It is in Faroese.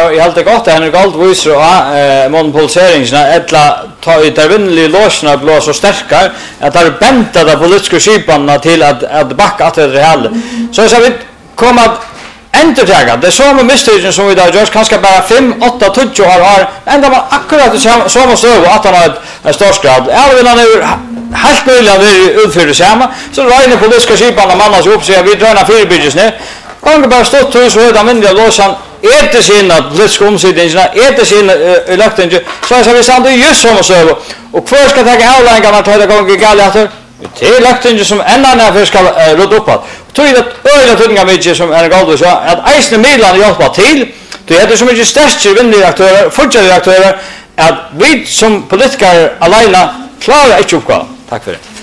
jag helt gott han galt visar och monopoliseringen ettla ta ut där vinnliga låsna blå så starkare att det bänta de politiska skiparna till att backa att det hela. Så vi kommer entertaga det som misstagen som vi där just kanske bara 5 8 20 år ända var akkurat så måste ju att han har ett storskad även han är helt möjligt att utföra samma så räknar politiska skiparna mannas upp så vi drar fyra bygges ner kan bara stå till så där men det låsan det sin att politiska omsidningarna det sin electing så vi stannar just som så och för ska ta avlängarna ta det gång galet det electing som ända för ska rota upp tror jag att öliga tunga mycket som är galt så att Eisner Milan hjälpa till det är det som är just störst vinnliga aktörer fortsätter aktörer att vi som politiker alena klarar ett uppgåva. Tack för det.